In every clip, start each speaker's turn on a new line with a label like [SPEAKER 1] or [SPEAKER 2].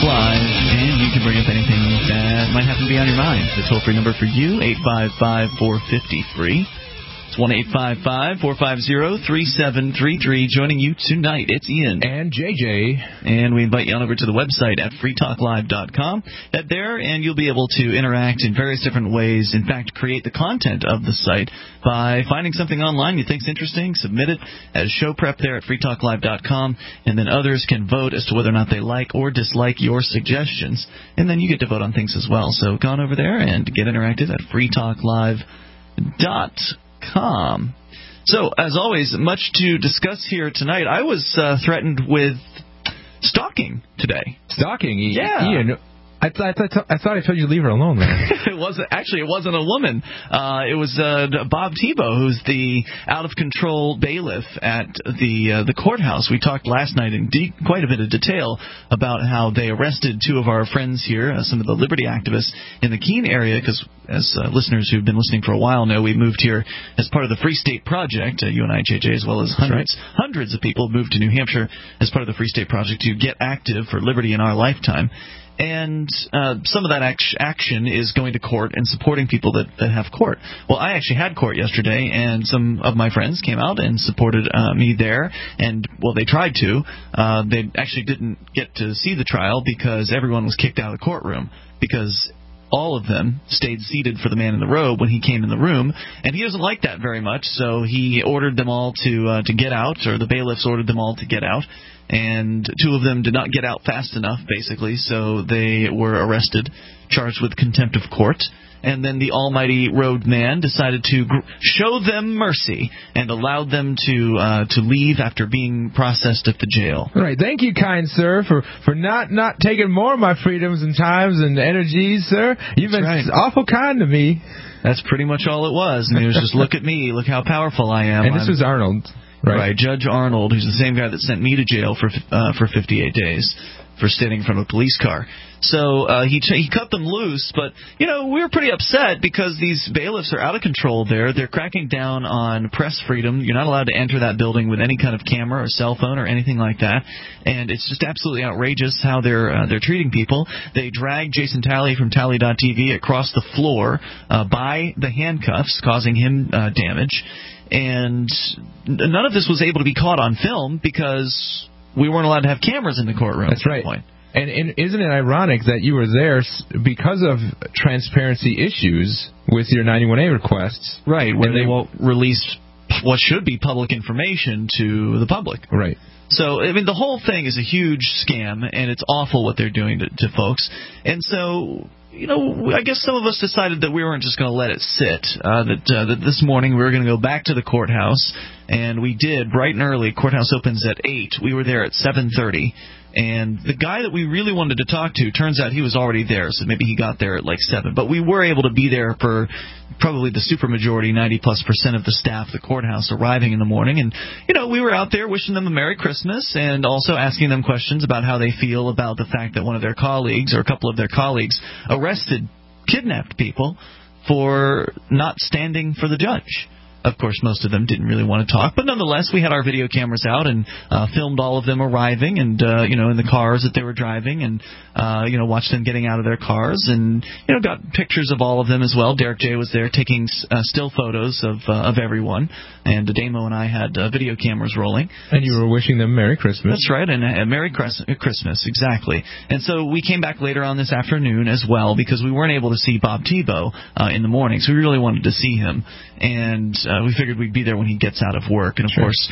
[SPEAKER 1] Live, and you can bring up anything that might happen to be on your mind. The toll-free number for you, 855-450-FREE. It's 1-855-450-3733. Joining you tonight, it's Ian.
[SPEAKER 2] And JJ.
[SPEAKER 1] And we invite you on over to the website at freetalklive.com. Head there, and you'll be able to interact in various different ways. In fact, create the content of the site by finding something online you think's interesting, submit it as show prep there at freetalklive.com, and then others can vote as to whether or not they like or dislike your suggestions. And then you get to vote on things as well. So go on over there and get interactive at freetalklive.com. So, as always, much to discuss here tonight. I was threatened with stalking today.
[SPEAKER 2] Stalking?
[SPEAKER 1] Yeah.
[SPEAKER 2] Ian, I thought I told you to leave her alone, man.
[SPEAKER 1] It wasn't a woman. It was Bob Tebow, who's the out-of-control bailiff at the courthouse. We talked last night in quite a bit of detail about how they arrested two of our friends here, some of the liberty activists in the Keene area, because as listeners who've been listening for a while know, we moved here as part of the Free State Project, you and I, JJ, as well as hundreds of people moved to New Hampshire as part of the Free State Project to get active for liberty in our lifetime. And some of that action is going to court and supporting people that have court. Well, I actually had court yesterday, and some of my friends came out and supported me there. And, well, they tried to. They actually didn't get to see the trial because everyone was kicked out of the courtroom because all of them stayed seated for the man in the robe when he came in the room, and he doesn't like that very much, so he ordered them all to get out, or the bailiffs ordered them all to get out, and two of them did not get out fast enough, basically, so they were arrested, charged with contempt of court. And then the almighty robed man decided to show them mercy and allowed them to leave after being processed at the jail.
[SPEAKER 2] All right. Thank you, kind sir, for not taking more of my freedoms and times and energies, sir. You've been awful kind to me.
[SPEAKER 1] That's pretty much all it was. And it was just, look at me, look how powerful I am.
[SPEAKER 2] And this was Arnold, right?
[SPEAKER 1] Judge Arnold, who's the same guy that sent me to jail for 58 days for standing in front of a police car. So he cut them loose, but, we were pretty upset because these bailiffs are out of control there. They're cracking down on press freedom. You're not allowed to enter that building with any kind of camera or cell phone or anything like that, and it's just absolutely outrageous how they're treating people. They dragged Jason Talley from Tally.tv across the floor by the handcuffs, causing him damage, and none of this was able to be caught on film because we weren't allowed to have cameras in the courtroom.
[SPEAKER 2] That's right. And isn't it ironic that you were there because of transparency issues with your 91A requests?
[SPEAKER 1] Right, where they won't release what should be public information to the public.
[SPEAKER 2] Right.
[SPEAKER 1] So, the whole thing is a huge scam, and it's awful what they're doing to folks. And so, I guess some of us decided that we weren't just going to let it sit, that this morning we were going to go back to the courthouse, and we did, bright and early. Courthouse opens at 8. We were there at 7:30. And the guy that we really wanted to talk to, turns out he was already there, so maybe he got there at like 7. But we were able to be there for probably the supermajority, 90+% of the staff of the courthouse arriving in the morning. And, we were out there wishing them a Merry Christmas and also asking them questions about how they feel about the fact that one of their colleagues or a couple of their colleagues kidnapped people for not standing for the judge. Of course, most of them didn't really want to talk, but nonetheless, we had our video cameras out and filmed all of them arriving and, in the cars that they were driving and, watched them getting out of their cars and, got pictures of all of them as well. Derek J. was there taking still photos of everyone, and Damo and I had video cameras rolling.
[SPEAKER 2] And you were wishing them Merry Christmas.
[SPEAKER 1] That's right, and a Merry Christmas, exactly. And so we came back later on this afternoon as well because we weren't able to see Bob Tebow in the morning, so we really wanted to see him. And we figured we'd be there when he gets out of work. And, of course,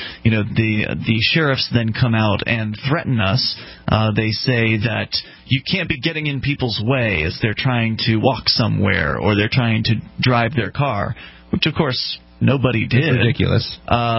[SPEAKER 1] the sheriffs then come out and threaten us. They say that you can't be getting in people's way as they're trying to walk somewhere or they're trying to drive their car, which, of course, nobody did.
[SPEAKER 2] It's ridiculous.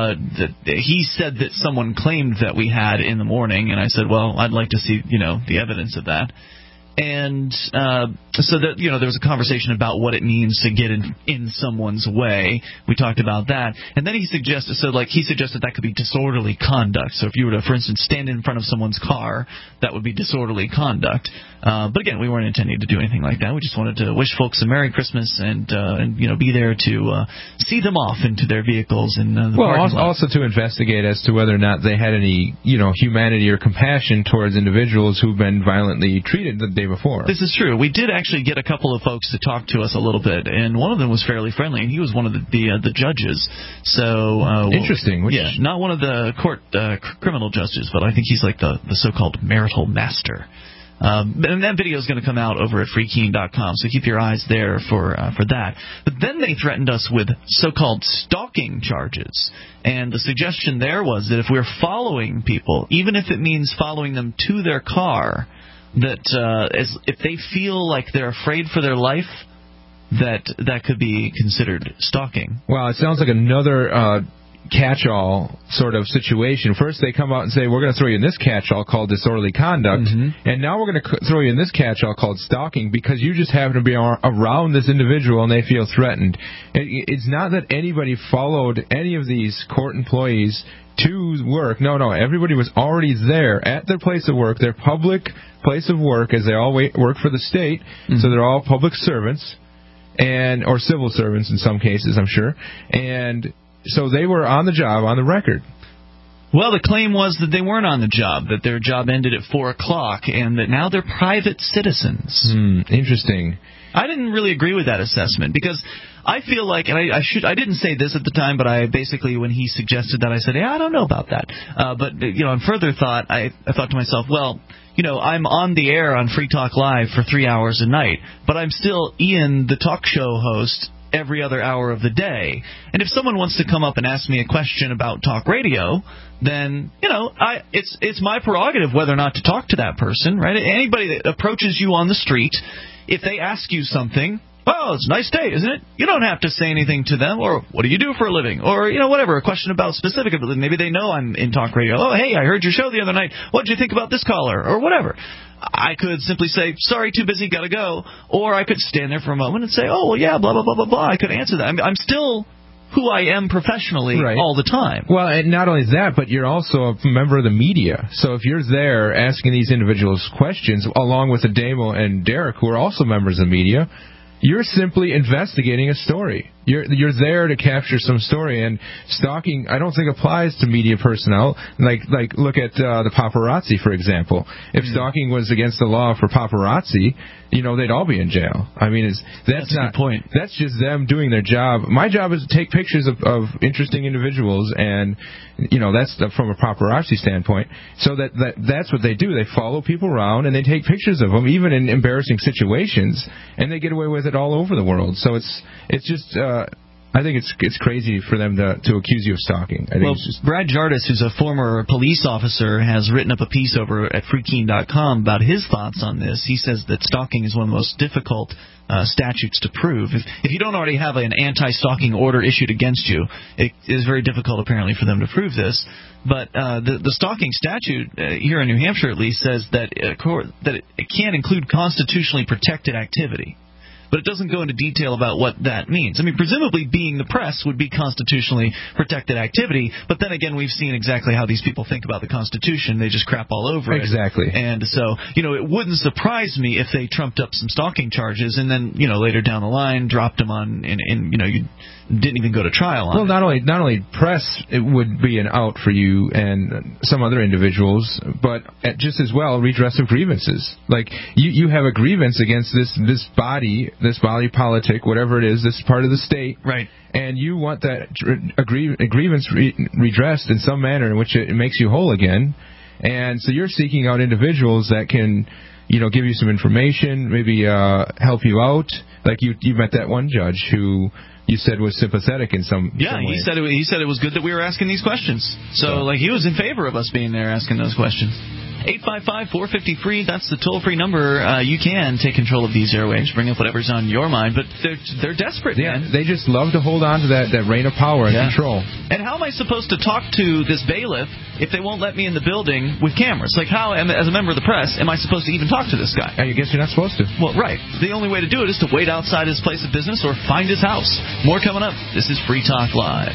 [SPEAKER 1] He said that someone claimed that we had in the morning, and I said, well, I'd like to see, the evidence of that. And so that, there was a conversation about what it means to get in someone's way. We talked about that. And then he suggested that could be disorderly conduct. So if you were to, for instance, stand in front of someone's car, that would be disorderly conduct. But again, we weren't intending to do anything like that. We just wanted to wish folks a Merry Christmas and be there to see them off into their vehicles in the parking lot.
[SPEAKER 2] Also to investigate as to whether or not they had any, humanity or compassion towards individuals who've been violently treated the day before.
[SPEAKER 1] This is true. We did actually get a couple of folks to talk to us a little bit, and one of them was fairly friendly, and he was one of the judges. So
[SPEAKER 2] interesting.
[SPEAKER 1] Not one of the court criminal judges, but I think he's like the so-called marital master. And that video is going to come out over at freekeene.com, so keep your eyes there for that. But then they threatened us with so-called stalking charges, and the suggestion there was that if we're following people, even if it means following them to their car, that if they feel like they're afraid for their life, that could be considered stalking.
[SPEAKER 2] Well, it sounds like another catch-all sort of situation. First, they come out and say, we're going to throw you in this catch-all called disorderly conduct, and now we're going to throw you in this catch-all called stalking because you just happen to be around this individual and they feel threatened. It's not that anybody followed any of these court employees to work. No, everybody was already there at their place of work, their public place of work, as they all work for the state, so they're all public servants, or civil servants in some cases, I'm sure, and so they were on the job, on the record.
[SPEAKER 1] Well, the claim was that they weren't on the job, that their job ended at 4 o'clock, and that now they're private citizens.
[SPEAKER 2] Interesting.
[SPEAKER 1] I didn't really agree with that assessment, because I feel like, and I didn't say this at the time, but I basically, when he suggested that, I said, I don't know about that. But on further thought, I thought to myself, well, I'm on the air on Free Talk Live for 3 hours a night, but I'm still Ian, the talk show host, every other hour of the day. And if someone wants to come up and ask me a question about talk radio, then, it's my prerogative whether or not to talk to that person, right? Anybody that approaches you on the street, if they ask you something, well, it's a nice day, isn't it? You don't have to say anything to them, or what do you do for a living? Or, whatever, a question about specific, maybe they know I'm in talk radio. Oh, hey, I heard your show the other night. What did you think about this caller? Or whatever. I could simply say, sorry, too busy, gotta go. Or I could stand there for a moment and say, oh, well, yeah, blah, blah, blah, blah, blah. I could answer that. I'm still who I am professionally all the time.
[SPEAKER 2] Well, and not only that, but you're also a member of the media. So if you're there asking these individuals questions, along with Ademo and Derek, who are also members of the media, you're simply investigating a story. You're there to capture some story, and stalking I don't think applies to media personnel. Like look at the paparazzi, for example. If stalking was against the law for paparazzi, they'd all be in jail. I mean, that's not a good point. That's just them doing their job. My job is to take pictures of interesting individuals, and that's from a paparazzi standpoint. So that's what they do. They follow people around and they take pictures of them, even in embarrassing situations, and they get away with it all over the world. So it's just. I think it's crazy for them to accuse you of stalking.
[SPEAKER 1] Brad Jardis, who's a former police officer, has written up a piece over at freekeene.com about his thoughts on this. He says that stalking is one of the most difficult statutes to prove. If you don't already have an anti-stalking order issued against you, it is very difficult, apparently, for them to prove this. But the stalking statute, here in New Hampshire at least, says that it can include constitutionally protected activity. But it doesn't go into detail about what that means. I mean, presumably being the press would be constitutionally protected activity, but then again, we've seen exactly how these people think about the Constitution. They just crap all over it.
[SPEAKER 2] Exactly.
[SPEAKER 1] And so, it wouldn't surprise me if they trumped up some stalking charges and then, later down the line dropped them on, and you didn't even go to trial on it.
[SPEAKER 2] Well, not only press, it would be an out for you and some other individuals, but just as well redress of grievances. Like you have a grievance against this body politic, whatever it is, this part of the state,
[SPEAKER 1] right?
[SPEAKER 2] And you want that grievance redressed in some manner in which it makes you whole again. And so you're seeking out individuals that can, give you some information, maybe help you out. Like you met that one judge who you said was sympathetic in some way.
[SPEAKER 1] He said it was good that we were asking these questions. So he was in favor of us being there asking those questions. 855-450-FREE, that's the toll-free number. You can take control of these airwaves, bring up whatever's on your mind, but they're desperate, man.
[SPEAKER 2] They just love to hold on to that reign of power and control.
[SPEAKER 1] And how am I supposed to talk to this bailiff if they won't let me in the building with cameras? Like, how, as a member of the press, am I supposed to even talk to this guy?
[SPEAKER 2] I guess you're not supposed to.
[SPEAKER 1] Well, right. The only way to do it is to wait outside his place of business or find his house. More coming up. This is Free Talk Live.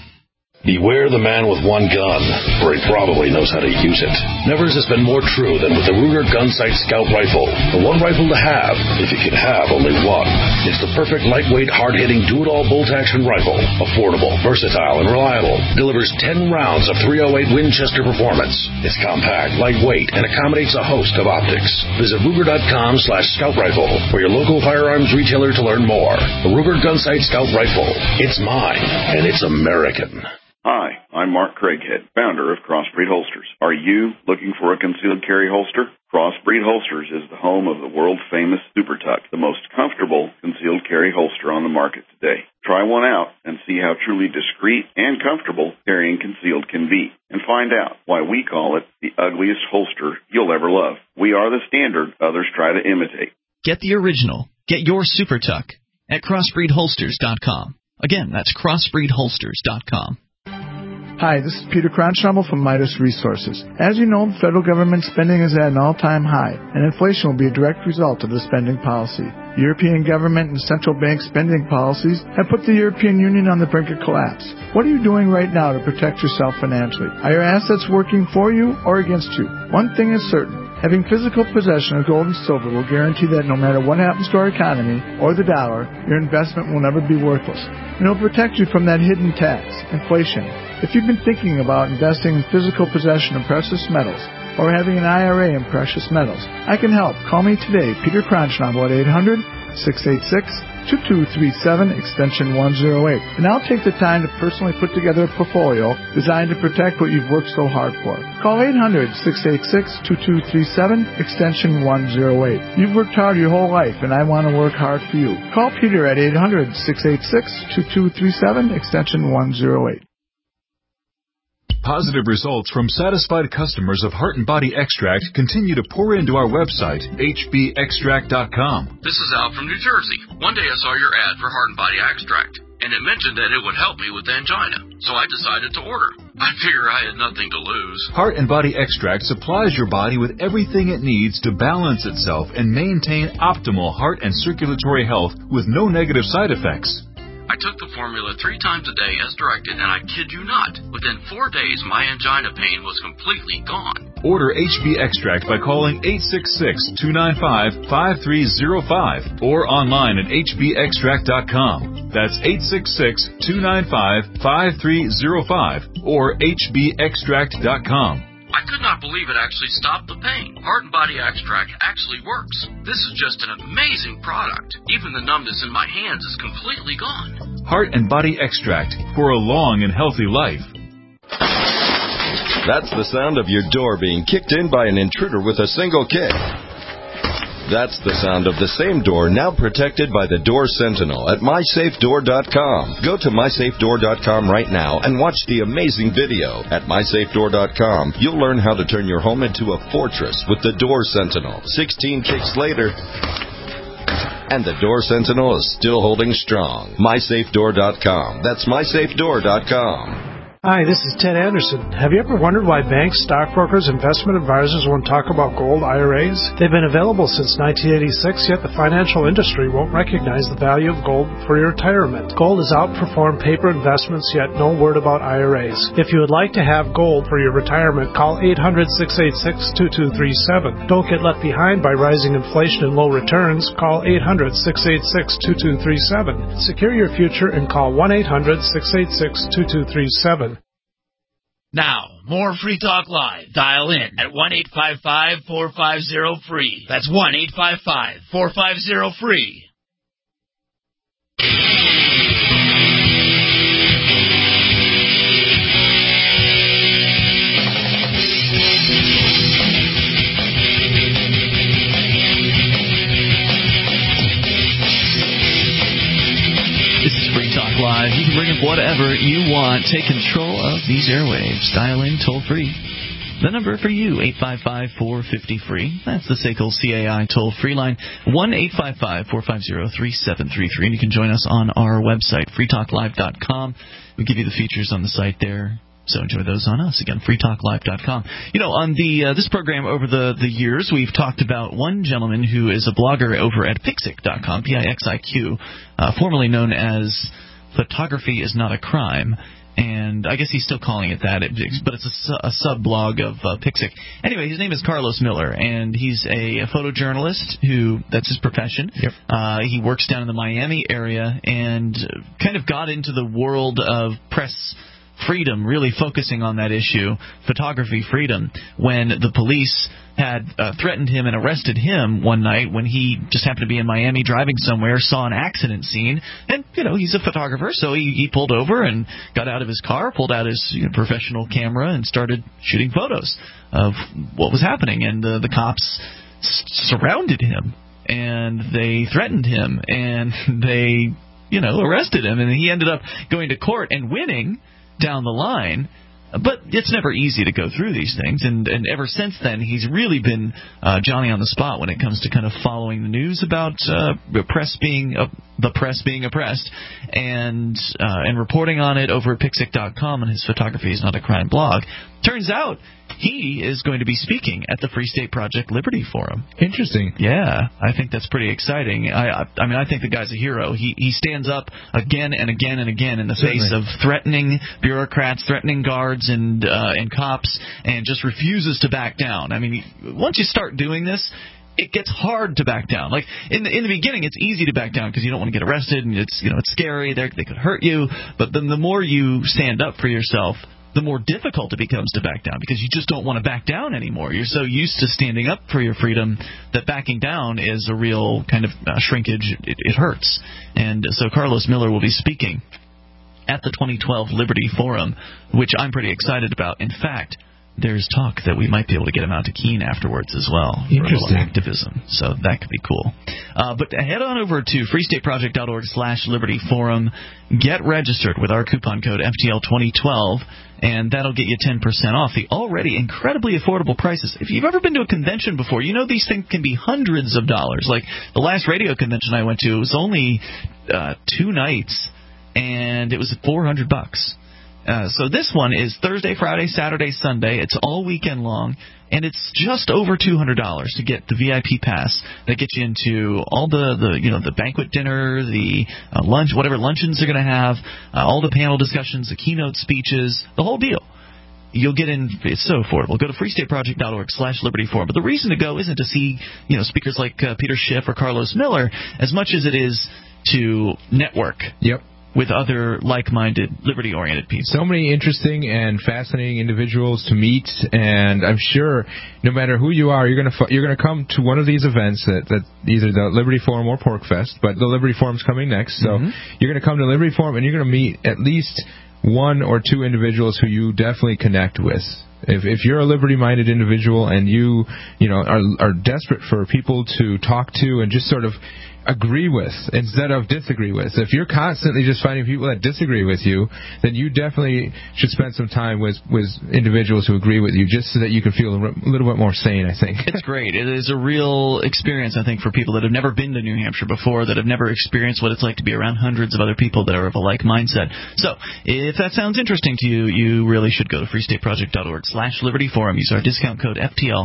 [SPEAKER 3] Beware the man with one gun, for he probably knows how to use it. Never has this been more true than with the Ruger Gunsight Scout Rifle. The one rifle to have, if you can have only one. It's the perfect lightweight, hard-hitting, do-it-all bolt-action rifle. Affordable, versatile, and reliable. Delivers 10 rounds of .308 Winchester performance. It's compact, lightweight, and accommodates a host of optics. Visit Ruger.com/Scout Rifle for your local firearms retailer to learn more. The Ruger Gunsight Scout Rifle. It's mine, and it's American.
[SPEAKER 4] Hi, I'm Mark Craighead, founder of Crossbreed Holsters. Are you looking for a concealed carry holster? Crossbreed Holsters is the home of the world-famous Super Tuck, the most comfortable concealed carry holster on the market today. Try one out and see how truly discreet and comfortable carrying concealed can be, and find out why we call it the ugliest holster you'll ever love. We are the standard others try to imitate.
[SPEAKER 1] Get the original. Get your Super Tuck at crossbreedholsters.com. Again, that's crossbreedholsters.com.
[SPEAKER 5] Hi, this is Peter Cronschnabel from Midas Resources. As you know, the federal government spending is at an all-time high, and inflation will be a direct result of the spending policy. European government and central bank spending policies have put the European Union on the brink of collapse. What are you doing right now to protect yourself financially? Are your assets working for you or against you? One thing is certain. Having physical possession of gold and silver will guarantee that no matter what happens to our economy or the dollar, your investment will never be worthless. And it will protect you from that hidden tax, inflation. If you've been thinking about investing in physical possession of precious metals or having an IRA in precious metals, I can help. Call me today, Peter Cronschnabel at 800-686-2237, extension 108. And I'll take the time to personally put together a portfolio designed to protect what you've worked so hard for. Call 800-686-2237, extension 108. You've worked hard your whole life, and I want to work hard for you. Call Peter at 800-686-2237, extension 108.
[SPEAKER 6] Positive results from satisfied customers of Heart and Body Extract continue to pour into our website, hbextract.com.
[SPEAKER 7] This is Al from New Jersey. One day I saw your ad for Heart and Body Extract, and it mentioned that it would help me with angina, so I decided to order. I figure I had nothing to lose.
[SPEAKER 6] Heart and Body Extract supplies your body with everything it needs to balance itself and maintain optimal heart and circulatory health with no negative side effects.
[SPEAKER 7] I took the formula 3 times a day as directed, and I kid you not, within 4 days my angina pain was completely gone.
[SPEAKER 6] Order HB Extract by calling 866-295-5305 or online at hbextract.com. That's 866-295-5305 or hbextract.com.
[SPEAKER 7] I could not believe it actually stopped the pain. Heart and Body Extract actually works. This is just an amazing product. Even the numbness in my hands is completely gone.
[SPEAKER 6] Heart and Body Extract for a long and healthy life.
[SPEAKER 8] That's the sound of your door being kicked in by an intruder with a single kick. That's the sound of the same door now protected by the Door Sentinel at MySafeDoor.com. Go to MySafeDoor.com right now and watch the amazing video. At MySafeDoor.com, you'll learn how to turn your home into a fortress with the Door Sentinel. 16 kicks later, and the Door Sentinel is still holding strong. MySafeDoor.com. That's MySafeDoor.com.
[SPEAKER 9] Hi, this is Ted Anderson. Have you ever wondered why banks, stockbrokers, investment advisors won't talk about gold IRAs? They've been available since 1986, yet the financial industry won't recognize the value of gold for your retirement. Gold has outperformed paper investments, yet no word about IRAs. If you would like to have gold for your retirement, call 800-686-2237. Don't get left behind by rising inflation and low returns. Call 800-686-2237. Secure your future and call 1-800-686-2237.
[SPEAKER 10] Now, more Free Talk Live. Dial in at 1-855-450-FREE. That's 1-855-450-FREE.
[SPEAKER 1] This is Free Talk Live. You can bring up whatever you want. Take control of these airwaves. Dial in toll free. The number for you, 855-450-FREE. That's the SACL CAI toll-free line, 1-855-450-3733. And you can join us on our website, freetalklive.com. We give you the features on the site there. So enjoy those on us. Again, freetalklive.com. On this program over the years, we've talked about one gentleman who is a blogger over at Pixiq.com, Pixiq, formerly known as Photography is Not a Crime. And I guess he's still calling it that, but it's a sub-blog of Pixiq. Anyway, his name is Carlos Miller, and he's a photojournalist that's his profession.
[SPEAKER 2] Yep.
[SPEAKER 1] He works down in the Miami area and kind of got into the world of press freedom, really focusing on that issue, photography freedom, when the police had threatened him and arrested him one night when he just happened to be in Miami driving somewhere, saw an accident scene, and, he's a photographer, so he pulled over and got out of his car, pulled out his professional camera, and started shooting photos of what was happening. And the cops surrounded him, and they threatened him, and they, arrested him, and he ended up going to court and winning down the line. But it's never easy to go through these things, and ever since then, he's really been Johnny on the spot when it comes to kind of following the news about the press being oppressed, and reporting on it over at Pixiq.com and his Photography is Not a Crime blog. Turns out he is going to be speaking at the Free State Project Liberty Forum.
[SPEAKER 2] Interesting.
[SPEAKER 1] Yeah, I think that's pretty exciting. I think the guy's a hero. He stands up again and again and again in the face of threatening bureaucrats, threatening guards and cops, and just refuses to back down. I mean, once you start doing this, it gets hard to back down. Like in the beginning, it's easy to back down because you don't want to get arrested, and it's scary. They could hurt you. But then the more you stand up for yourself, the more difficult it becomes to back down, because you just don't want to back down anymore. You're so used to standing up for your freedom that backing down is a real kind of shrinkage. It hurts. And so Carlos Miller will be speaking at the 2012 Liberty Forum, which I'm pretty excited about. In fact, there's talk that we might be able to get him out to Keene afterwards as well.
[SPEAKER 2] Interesting.
[SPEAKER 1] For a little activism. So that could be cool. But head on over to freestateproject.org/libertyforum. Get registered with our coupon code FTL2012, and that'll get you 10% off the already incredibly affordable prices. If you've ever been to a convention before, you know these things can be hundreds of dollars. Like the last radio convention I went to, it was only 2 nights, and it was $400. So this one is Thursday, Friday, Saturday, Sunday. It's all weekend long, and it's just over $200 to get the VIP pass that gets you into all the banquet dinner, the lunch, whatever luncheons they're going to have, all the panel discussions, the keynote speeches, the whole deal. You'll get in. It's so affordable. Go to freestateproject.org/libertyforum. But the reason to go isn't to see speakers like Peter Schiff or Carlos Miller as much as it is to network.
[SPEAKER 2] Yep.
[SPEAKER 1] With other like-minded, liberty-oriented people.
[SPEAKER 2] So many interesting and fascinating individuals to meet, and I'm sure no matter who you are, you're gonna come to one of these events that either the Liberty Forum or PorcFest, but the Liberty Forum's coming next, so you're gonna come to Liberty Forum and you're gonna meet at least 1 or 2 individuals who you definitely connect with. If you're a liberty-minded individual and you are desperate for people to talk to and just sort of agree with instead of disagree with. If you're constantly just finding people that disagree with you, then you definitely should spend some time with individuals who agree with you, just so that you can feel a little bit more sane, I think.
[SPEAKER 1] It's great. It is a real experience, I think, for people that have never been to New Hampshire before, that have never experienced what it's like to be around hundreds of other people that are of a like mindset. So, if that sounds interesting to you, you really should go to freestateproject.org/libertyforum. Use our discount code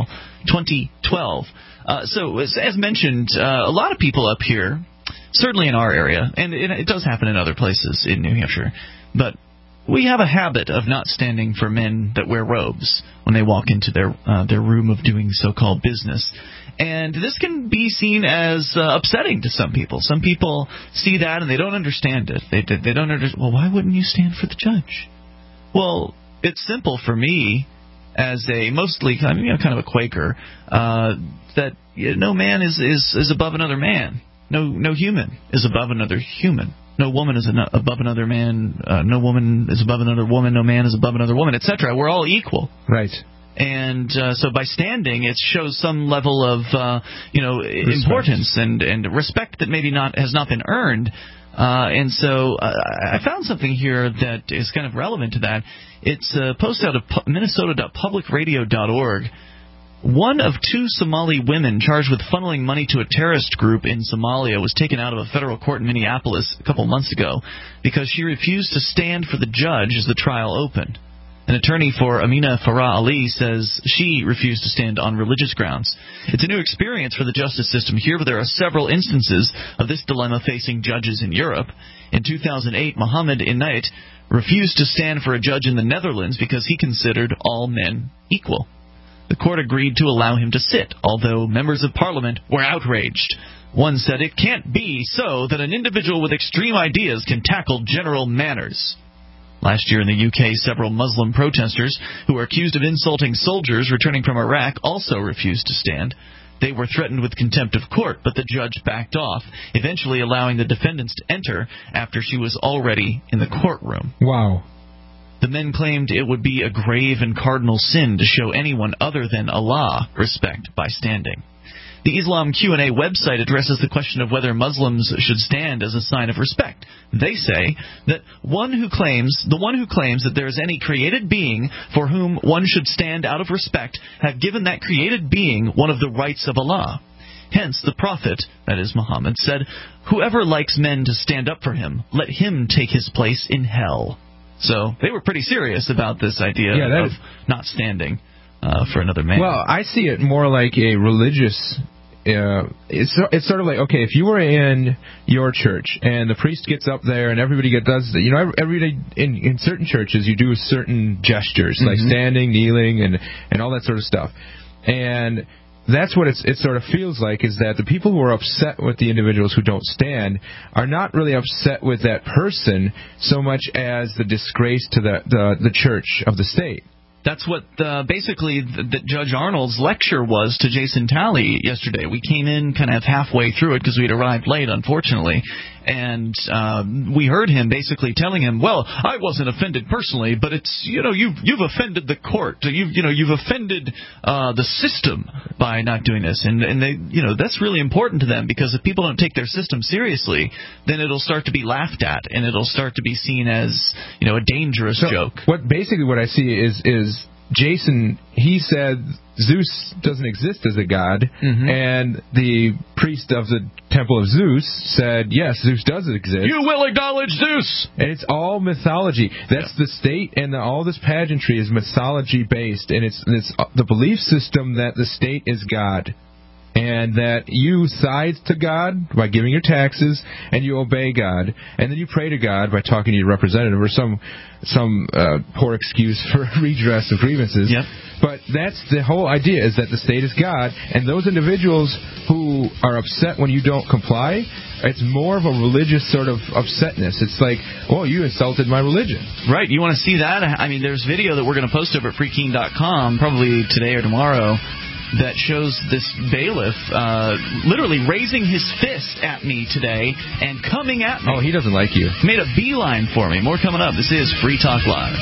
[SPEAKER 1] FTL2012. So, as mentioned, a lot of people up here, certainly in our area, and it does happen in other places in New Hampshire, but we have a habit of not standing for men that wear robes when they walk into their room of doing so-called business. And this can be seen as upsetting to some people. Some people see that and they don't understand it. They don't understand. Well, why wouldn't you stand for the judge? Well, it's simple for me, as a mostly kind of a Quaker, that no man is above another man. No human is above another human. No woman is above another man. No woman is above another woman. No man is above another woman, etc. We're all equal.
[SPEAKER 2] Right.
[SPEAKER 1] And so by standing, it shows some level of importance and respect that maybe has not been earned. And so I found something here that is kind of relevant to that. It's a post out of Minnesota.publicradio.org. One of 2 Somali women charged with funneling money to a terrorist group in Somalia was taken out of a federal court in Minneapolis a couple months ago because she refused to stand for the judge as the trial opened. An attorney for Amina Farah Ali says she refused to stand on religious grounds. It's a new experience for the justice system here, but there are several instances of this dilemma facing judges in Europe. In 2008, Mohammed Inait refused to stand for a judge in the Netherlands because he considered all men equal. The court agreed to allow him to sit, although members of parliament were outraged. One said, "It can't be so that an individual with extreme ideas can tackle general manners." Last year in the UK, several Muslim protesters who were accused of insulting soldiers returning from Iraq also refused to stand. They were threatened with contempt of court, but the judge backed off, eventually allowing the defendants to enter after she was already in the courtroom.
[SPEAKER 2] Wow.
[SPEAKER 1] The men claimed it would be a grave and cardinal sin to show anyone other than Allah respect by standing. The Islam Q&A website addresses the question of whether Muslims should stand as a sign of respect. They say that the one who claims that there is any created being for whom one should stand out of respect have given that created being one of the rights of Allah. Hence, the Prophet, that is Muhammad, said, "Whoever likes men to stand up for him, let him take his place in hell." So they were pretty serious about this idea of not standing for another man.
[SPEAKER 2] Well, I see it more like a religious... it's sort of like, okay, if you were in your church and the priest gets up there and everybody does, every day in certain churches you do certain gestures, like standing, kneeling, and all that sort of stuff. And that's what it sort of feels like, is that the people who are upset with the individuals who don't stand are not really upset with that person so much as the disgrace to the church of the state.
[SPEAKER 1] That's what basically Judge Arnold's lecture was to Jason Talley yesterday. We came in kind of halfway through it because we'd arrived late, unfortunately. And we heard him basically telling him, well, I wasn't offended personally, but it's, you've offended the court. You've offended the system by not doing this. And they, that's really important to them, because if people don't take their system seriously, then it'll start to be laughed at and it'll start to be seen as, a dangerous joke.
[SPEAKER 2] What I see is Jason, he said Zeus doesn't exist as a god, and the priest of the Temple of Zeus said, yes, Zeus does exist.
[SPEAKER 1] You will acknowledge Zeus!
[SPEAKER 2] And it's all mythology. That's the state, and all this pageantry is mythology-based, and it's the belief system that the state is God, and that you side to God by giving your taxes, and you obey God, and then you pray to God by talking to your representative, or some poor excuse for redress of grievances.
[SPEAKER 1] Yep.
[SPEAKER 2] But that's the whole idea, is that the state is God, and those individuals who are upset when you don't comply, it's more of a religious sort of upsetness. It's like, well, you insulted my religion.
[SPEAKER 1] Right. You want to see that? I mean, there's video that we're going to post over at freekeen.com probably today or tomorrow that shows this bailiff literally raising his fist at me today and coming at me.
[SPEAKER 2] Oh, he doesn't like you.
[SPEAKER 1] Made a beeline for me. More coming up. This is Free Talk Live.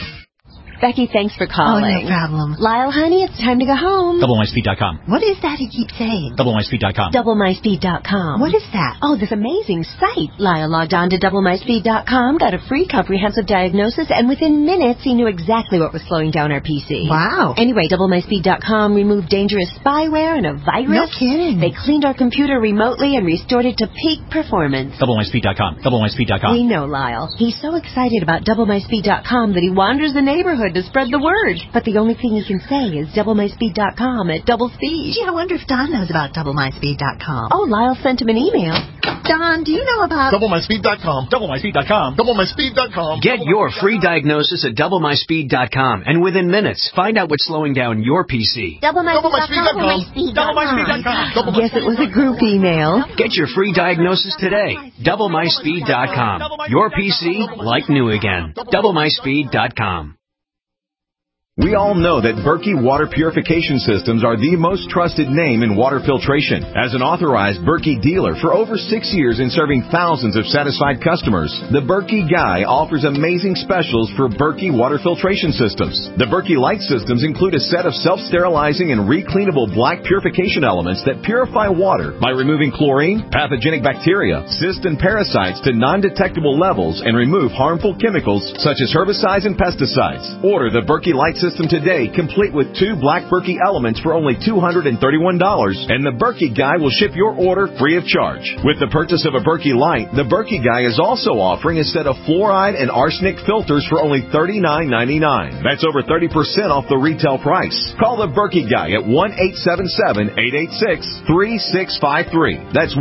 [SPEAKER 11] Becky, thanks for calling.
[SPEAKER 12] Oh, no problem.
[SPEAKER 11] Lyle, honey, it's time to go home.
[SPEAKER 12] DoubleMySpeed.com. What is that he keeps saying?
[SPEAKER 11] DoubleMySpeed.com. DoubleMySpeed.com.
[SPEAKER 12] What is that?
[SPEAKER 11] Oh, this amazing site. Lyle logged on to DoubleMySpeed.com, got a free comprehensive diagnosis, and within minutes he knew exactly what was slowing down our PC.
[SPEAKER 12] Wow.
[SPEAKER 11] Anyway, DoubleMySpeed.com removed dangerous spyware and a virus.
[SPEAKER 12] No kidding.
[SPEAKER 11] They cleaned our computer remotely and restored it to peak performance.
[SPEAKER 12] DoubleMySpeed.com. DoubleMySpeed.com.
[SPEAKER 11] We know Lyle. He's so excited about DoubleMySpeed.com that he wanders the neighborhood to spread the word. But the only thing he can say is DoubleMySpeed.com at double speed.
[SPEAKER 12] Gee, I wonder if Don knows about DoubleMySpeed.com.
[SPEAKER 11] Oh, Lyle sent him an email.
[SPEAKER 12] Don, do you know about
[SPEAKER 13] DoubleMySpeed.com. DoubleMySpeed.com. DoubleMySpeed.com.
[SPEAKER 14] Get your free diagnosis at DoubleMySpeed.com, and within minutes, find out what's slowing down your PC.
[SPEAKER 11] DoubleMySpeed.com. DoubleMySpeed.com. Guess it was a group email.
[SPEAKER 14] Get your free diagnosis today. DoubleMySpeed.com. Your PC like new again. DoubleMySpeed.com.
[SPEAKER 15] We all know that Berkey Water Purification Systems are the most trusted name in water filtration. As an authorized Berkey dealer for over 6 years in serving thousands of satisfied customers, the Berkey Guy offers amazing specials for Berkey Water Filtration Systems. The Berkey Light Systems include a set of self-sterilizing and recleanable black purification elements that purify water by removing chlorine, pathogenic bacteria, cysts, and parasites to non-detectable levels and remove harmful chemicals such as herbicides and pesticides. Order the Berkey Light System today, complete with 2 black Berkey elements for only $231, and the Berkey Guy will ship your order free of charge. With the purchase of a Berkey Light, the Berkey Guy is also offering a set of fluoride and arsenic filters for only $39.99. That's over 30% off the retail price. Call the Berkey Guy at 1-877-886-3653. That's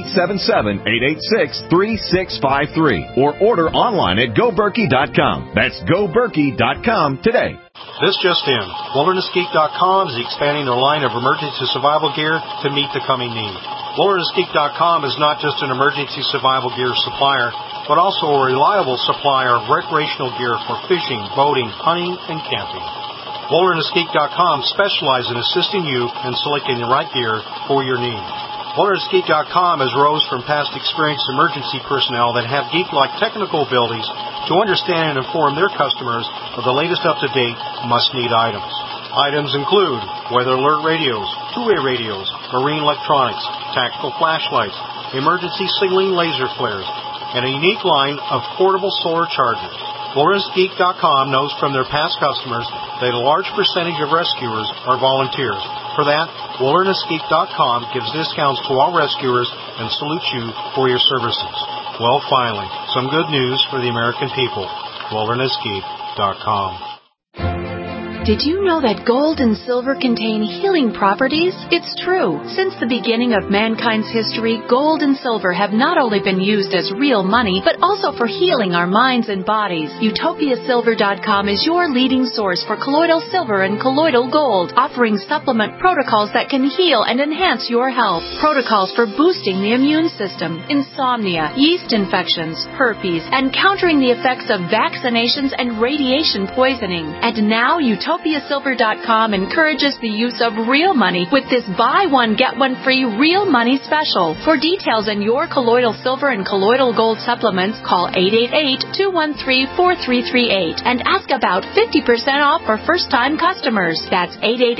[SPEAKER 15] 1-877-886-3653. Or order online at GoBerkey.com. That's GoBerkey.com today.
[SPEAKER 16] This just in. WildernessGeek.com is expanding their line of emergency survival gear to meet the coming need. WildernessGeek.com is not just an emergency survival gear supplier, but also a reliable supplier of recreational gear for fishing, boating, hunting, and camping. WildernessGeek.com specializes in assisting you in selecting the right gear for your needs. WildernessGeek.com has rose from past experienced emergency personnel that have geek-like technical abilities to understand and inform their customers of the latest up-to-date must-need items. Items include weather alert radios, two-way radios, marine electronics, tactical flashlights, emergency signaling laser flares, and a unique line of portable solar chargers. WildernessGeek.com knows from their past customers that a large percentage of rescuers are volunteers. For that, WildernessGeek.com gives discounts to all rescuers and salutes you for your services. Well, finally, some good news for the American people. WildernessGeek.com.
[SPEAKER 17] Did you know that gold and silver contain healing properties? It's true. Since the beginning of mankind's history, gold and silver have not only been used as real money, but also for healing our minds and bodies. UtopiaSilver.com is your leading source for colloidal silver and colloidal gold, offering supplement protocols that can heal and enhance your health. Protocols for boosting the immune system, insomnia, yeast infections, herpes, and countering the effects of vaccinations and radiation poisoning. And now UtopiaSilver.com encourages the use of real money with this buy one, get one free real money special. For details on your colloidal silver and colloidal gold supplements, call 888-213-4338 and ask about 50% off for first-time customers. That's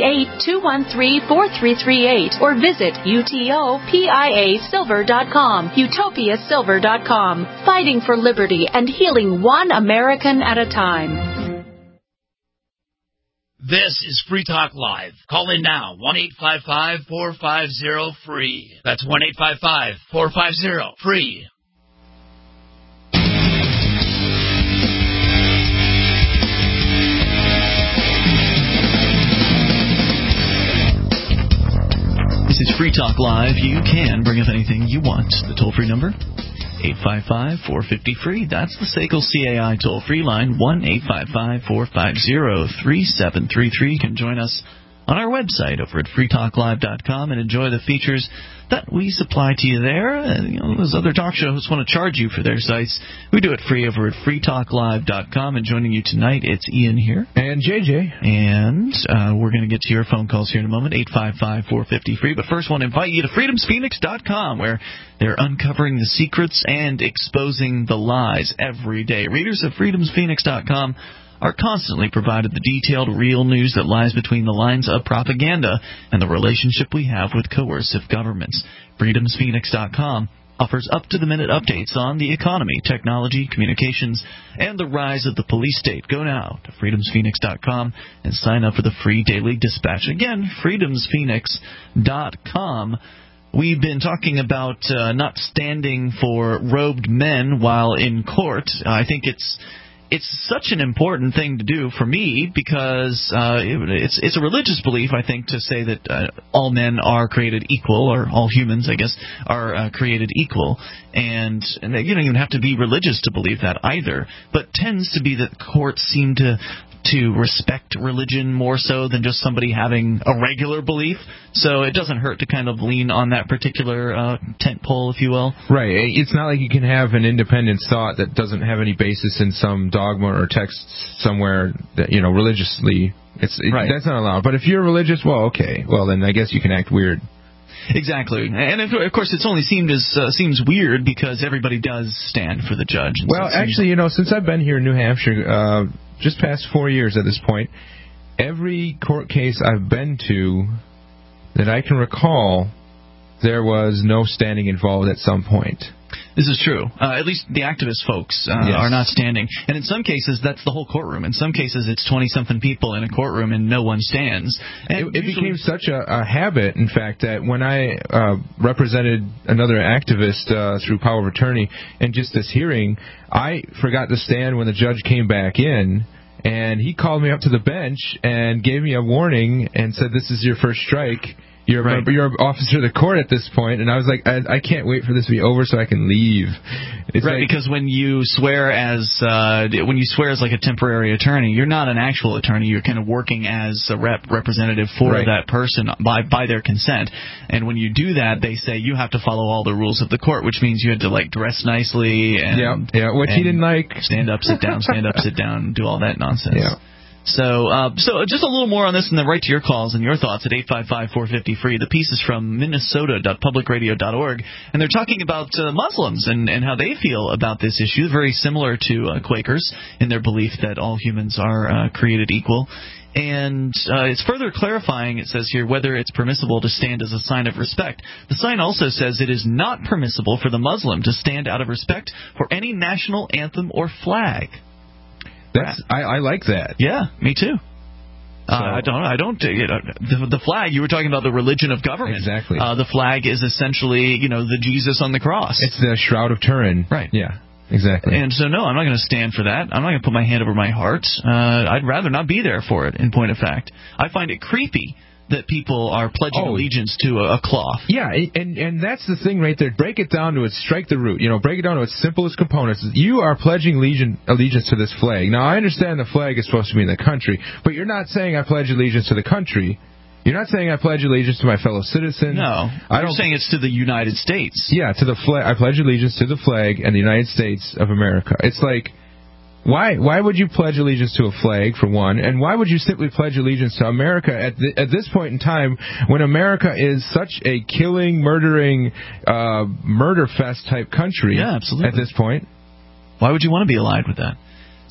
[SPEAKER 17] 888-213-4338 or visit UTOPIASilver.com. UtopiaSilver.com. Fighting for liberty and healing one American at a time.
[SPEAKER 10] This is Free Talk Live. Call in now, 1-855-450-FREE. That's 1-855-450-FREE.
[SPEAKER 1] This is Free Talk Live. You can bring up anything you want. The toll-free number, 855-450-FREE. That's the SACL CAI toll-free line, 1-855-450-3733. You can join us on our website over at freetalklive.com and enjoy the features that we supply to you there. And, those other talk shows want to charge you for their sites. We do it free over at freetalklive.com. And joining you tonight, it's Ian here.
[SPEAKER 2] And JJ.
[SPEAKER 1] And we're going to get to your phone calls here in a moment, 855-450-FREE. But first, I want to invite you to freedomsphoenix.com, where they're uncovering the secrets and exposing the lies every day. Readers of freedomsphoenix.com are constantly provided the detailed, real news that lies between the lines of propaganda and the relationship we have with coercive governments. freedomsphoenix.com offers up-to-the-minute updates on the economy, technology, communications, and the rise of the police state. Go now to freedomsphoenix.com and sign up for the free daily dispatch. Again, freedomsphoenix.com. We've been talking about not standing for robed men while in court. I think it's such an important thing to do for me because it's a religious belief, I think, to say that all men are created equal, or all humans, I guess, are created equal. And you don't even have to be religious to believe that either. But tends to be that courts seem to to respect religion more so than just somebody having a regular belief. So it doesn't hurt to kind of lean on that particular tent pole, if you will.
[SPEAKER 2] Right. It's not like you can have an independent thought that doesn't have any basis in some dogma or text somewhere that, religiously.
[SPEAKER 1] Right.
[SPEAKER 2] That's not allowed. But if you're religious, well, okay. Well, then I guess you can act weird.
[SPEAKER 1] Exactly. And, of course, it's only seems weird because everybody does stand for the judge.
[SPEAKER 2] Well, actually, since I've been here in New Hampshire, just past 4 years at this point, every court case I've been to that I can recall, there was no standing involved at some point.
[SPEAKER 1] This is true. At least the activist folks are not standing. And in some cases, that's the whole courtroom. In some cases, it's 20-something people in a courtroom and no one stands. And
[SPEAKER 2] it became such a habit, in fact, that when I represented another activist through power of attorney in just this hearing, I forgot to stand when the judge came back in. And he called me up to the bench and gave me a warning and said, "This is your first strike. You're an officer of the court at this point." And I was like, I can't wait for this to be over so I can leave. It's
[SPEAKER 1] right, because when you swear as like a temporary attorney, you're not an actual attorney. You're kind of working as a representative for that person by their consent. And when you do that, they say you have to follow all the rules of the court, which means you had to dress nicely and
[SPEAKER 2] which he didn't like.
[SPEAKER 1] Stand up, sit down, stand up, sit down, do all that nonsense.
[SPEAKER 2] Yeah.
[SPEAKER 1] So just a little more on this and then right to your calls and your thoughts at 855-450-FREE. The piece is from Minnesota.publicradio.org, and they're talking about Muslims and how they feel about this issue, very similar to Quakers in their belief that all humans are created equal. And it's further clarifying, it says here, whether it's permissible to stand as a sign of respect. The sign also says it is not permissible for the Muslim to stand out of respect for any national anthem or flag.
[SPEAKER 2] I like that.
[SPEAKER 1] Yeah, me too. I don't. The flag. You were talking about the religion of government.
[SPEAKER 2] Exactly.
[SPEAKER 1] The flag is essentially, the Jesus on the cross.
[SPEAKER 2] It's the Shroud of Turin.
[SPEAKER 1] Right.
[SPEAKER 2] Yeah. Exactly.
[SPEAKER 1] And so, no, I'm not going to stand for that. I'm not going to put my hand over my heart. I'd rather not be there for it. In point of fact, I find it creepy that people are pledging allegiance to a cloth.
[SPEAKER 2] Yeah, and that's the thing right there. Break it down to strike the root. Break it down to its simplest components. You are pledging allegiance to this flag. Now, I understand the flag is supposed to be in the country, but you're not saying I pledge allegiance to the country. You're not saying I pledge allegiance to my fellow citizens.
[SPEAKER 1] No, you're saying it's to the United States.
[SPEAKER 2] Yeah, to the flag. I pledge allegiance to the flag and the United States of America. It's like, why would you pledge allegiance to a flag, for one, and why would you simply pledge allegiance to America at this point in time when America is such a killing, murdering, murder fest type country?
[SPEAKER 1] Yeah, absolutely.
[SPEAKER 2] At this point,
[SPEAKER 1] why would you want to be allied with that?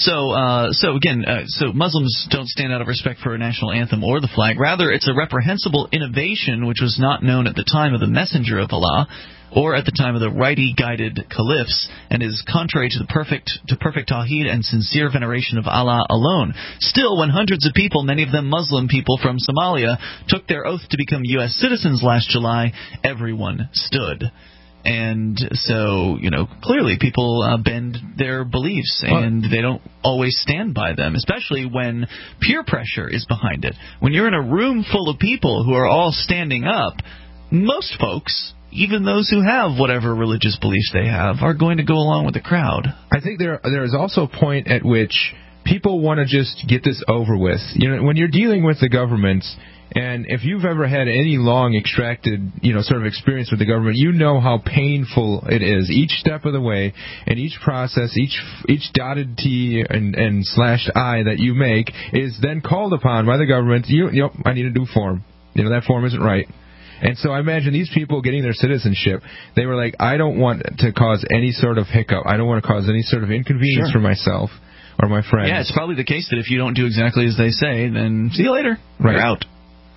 [SPEAKER 1] So again, Muslims don't stand out of respect for a national anthem or the flag. Rather, it's a reprehensible innovation which was not known at the time of the Messenger of Allah or at the time of the righty-guided caliphs, and is contrary to perfect tawhid and sincere veneration of Allah alone. Still, when hundreds of people, many of them Muslim people from Somalia, took their oath to become U.S. citizens last July, everyone stood. And so, clearly people bend their beliefs, and they don't always stand by them, especially when peer pressure is behind it. When you're in a room full of people who are all standing up, most folks, even those who have whatever religious beliefs they have, are going to go along with the crowd.
[SPEAKER 2] I think there is also a point at which people want to just get this over with. When you're dealing with the government, and if you've ever had any long extracted, sort of experience with the government, you know how painful it is. Each step of the way, and each process, each dotted T and slashed I that you make is then called upon by the government. I need a new form. That form isn't right. And so I imagine these people getting their citizenship, they were like, I don't want to cause any sort of hiccup. I don't want to cause any sort of inconvenience for myself or my friends.
[SPEAKER 1] Yeah, it's probably the case that if you don't do exactly as they say, then see you later.
[SPEAKER 2] Right.
[SPEAKER 1] You're out.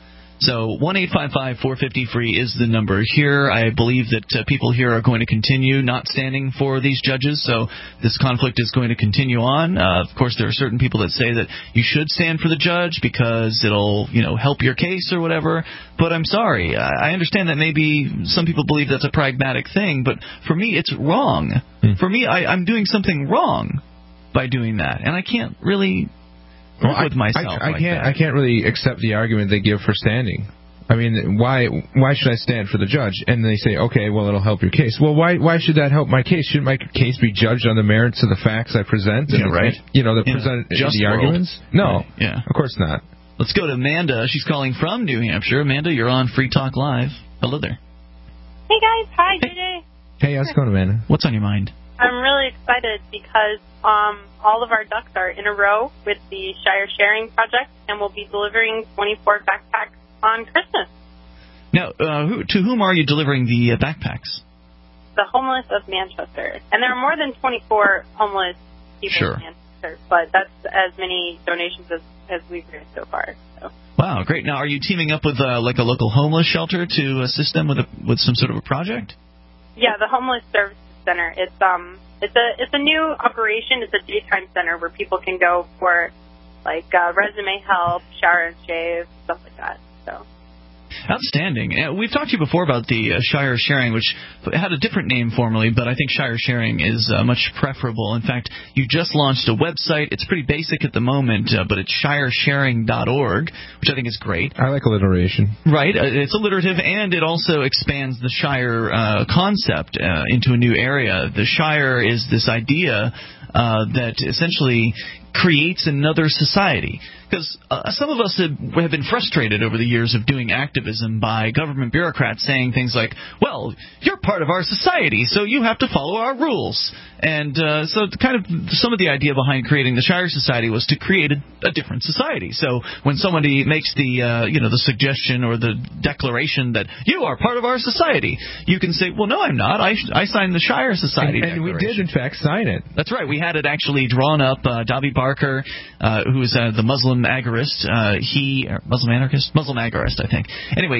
[SPEAKER 1] So 1-855-450-FREE is the number here. I believe that people here are going to continue not standing for these judges, so this conflict is going to continue on. Of course, there are certain people that say that you should stand for the judge because it'll, help your case or whatever. But I'm sorry. I understand that maybe some people believe that's a pragmatic thing, but for me, it's wrong. For me, I'm doing something wrong by doing that, and I can't really... with myself.
[SPEAKER 2] I can't really accept the argument they give for standing. I mean, why should I stand for the judge? And they say, okay, well, it'll help your case. Well, why should that help my case? Shouldn't my case be judged on the merits of the facts I present?
[SPEAKER 1] Yeah, right.
[SPEAKER 2] Present the arguments? No,
[SPEAKER 1] yeah,
[SPEAKER 2] of course not.
[SPEAKER 1] Let's go to Amanda. She's calling from New Hampshire. Amanda, you're on Free Talk Live. Hello there.
[SPEAKER 18] Hey, guys. Hi, JJ.
[SPEAKER 2] Hey, how's it going, Amanda?
[SPEAKER 1] What's on your mind?
[SPEAKER 18] I'm really excited because all of our ducks are in a row with the Shire Sharing Project, and we'll be delivering 24 backpacks on Christmas.
[SPEAKER 1] Now, to whom are you delivering the backpacks?
[SPEAKER 18] The homeless of Manchester. And there are more than 24 homeless people in Manchester, but that's as many donations as we've raised so far. So.
[SPEAKER 1] Wow, great. Now, are you teaming up with like a local homeless shelter to assist them with some sort of a project?
[SPEAKER 18] Yeah, the Homeless Services Center. It's a new operation. It's a daytime center where people can go for like resume help, shower and shave, stuff like that. So.
[SPEAKER 1] Outstanding. We've talked to you before about the Shire Sharing, which had a different name formerly, but I think Shire Sharing is much preferable. In fact, you just launched a website. It's pretty basic at the moment, but it's shiresharing.org, which I think is great.
[SPEAKER 2] I like alliteration.
[SPEAKER 1] Right. It's alliterative, and it also expands the Shire concept into a new area. The Shire is this idea that essentially creates another society. Because some of us have been frustrated over the years of doing activism by government bureaucrats saying things like, well, you're part of our society, so you have to follow our rules. And so kind of some of the idea behind creating the Shire Society was to create a different society. So when somebody makes the suggestion or the declaration that you are part of our society, you can say, well, no, I'm not. I signed the Shire Society
[SPEAKER 2] and we did, in fact, sign it.
[SPEAKER 1] That's right. We had it actually drawn up. Dabi Barker, who is the Muslim agorist, Muslim anarchist? Muslim agorist, I think. Anyway,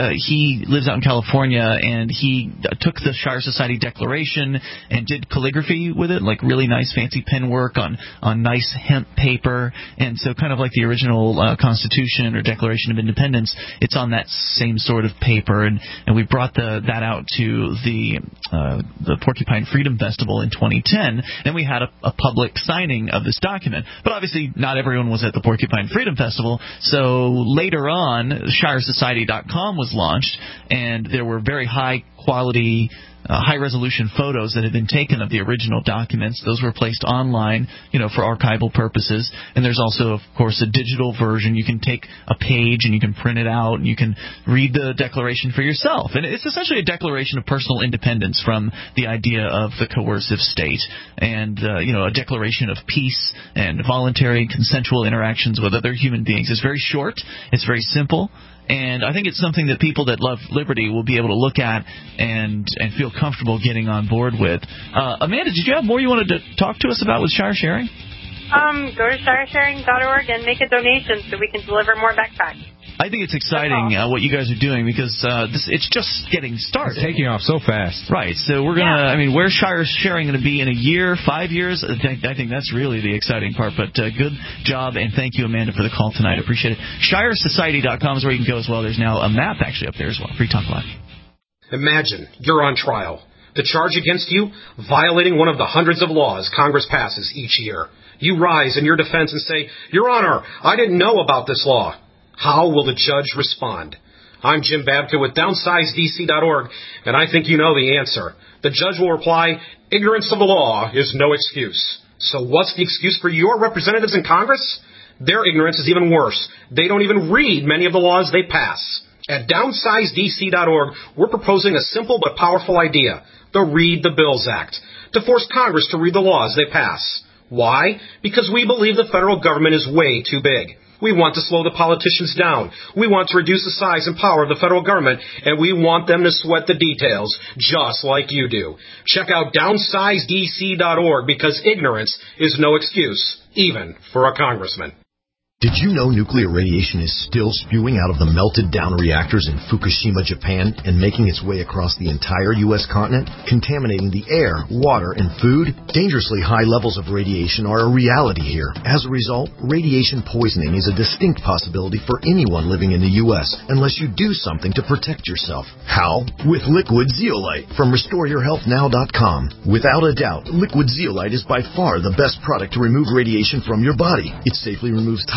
[SPEAKER 1] he lives out in California, and he took the Shire Society Declaration and did calligraphy with it, like really nice fancy pen work on nice hemp paper. And so kind of like the original Constitution or Declaration of Independence, it's on that same sort of paper. And we brought that out to the Porcupine Freedom Festival in 2010, and we had a public signing of this document. But obviously not everyone was at the Porcupine Freedom Festival, so later on, ShireSociety.com was launched, and there were very high-quality, high-resolution photos that had been taken of the original documents. Those were placed online, for archival purposes. And there's also, of course, a digital version. You can take a page and you can print it out, and you can read the declaration for yourself. And it's essentially a declaration of personal independence from the idea of the coercive state, and a declaration of peace and voluntary, consensual interactions with other human beings. It's very short. It's very simple. And I think it's something that people that love liberty will be able to look at and feel comfortable getting on board with. Amanda, did you have more you wanted to talk to us about with Shire Sharing?
[SPEAKER 18] Go to shiresharing.org and make a donation so we can deliver more backpacks.
[SPEAKER 1] I think it's exciting what you guys are doing, because it's just getting started.
[SPEAKER 2] It's taking off so fast.
[SPEAKER 1] Right. So we're going to, where's Shire Sharing going to be in a year, 5 years? I think that's really the exciting part. But good job, and thank you, Amanda, for the call tonight. I appreciate it. ShireSociety.com is where you can go as well. There's now a map actually up there as well. Free Talk Live.
[SPEAKER 19] Imagine you're on trial. The charge against you, violating one of the hundreds of laws Congress passes each year. You rise in your defense and say, Your Honor, I didn't know about this law. How will the judge respond? I'm Jim Babka with DownsizeDC.org, and I think you know the answer. The judge will reply, ignorance of the law is no excuse. So what's the excuse for your representatives in Congress? Their ignorance is even worse. They don't even read many of the laws they pass. At DownsizeDC.org, we're proposing a simple but powerful idea, the Read the Bills Act, to force Congress to read the laws they pass. Why? Because we believe the federal government is way too big. We want to slow the politicians down. We want to reduce the size and power of the federal government, and we want them to sweat the details, just like you do. Check out DownsizeDC.org, because ignorance is no excuse, even for a congressman.
[SPEAKER 20] Did you know nuclear radiation is still spewing out of the melted-down reactors in Fukushima, Japan, and making its way across the entire U.S. continent, contaminating the air, water, and food? Dangerously high levels of radiation are a reality here. As a result, radiation poisoning is a distinct possibility for anyone living in the U.S. unless you do something to protect yourself. How? With Liquid Zeolite from RestoreYourHealthNow.com. Without a doubt, Liquid Zeolite is by far the best product to remove radiation from your body. It safely removes toxins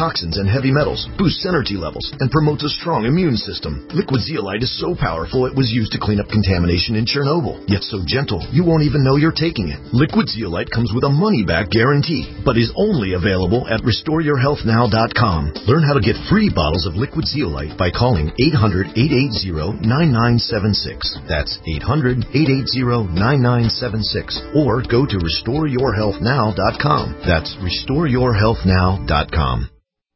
[SPEAKER 20] toxins and heavy metals, boosts energy levels, and promotes a strong immune system. Liquid zeolite is so powerful it was used to clean up contamination in Chernobyl, yet so gentle you won't even know you're taking it. Liquid zeolite comes with a money-back guarantee, but is only available at RestoreYourHealthNow.com. Learn how to get free bottles of liquid zeolite by calling 800-880-9976. That's 800-880-9976. Or go to RestoreYourHealthNow.com. That's RestoreYourHealthNow.com.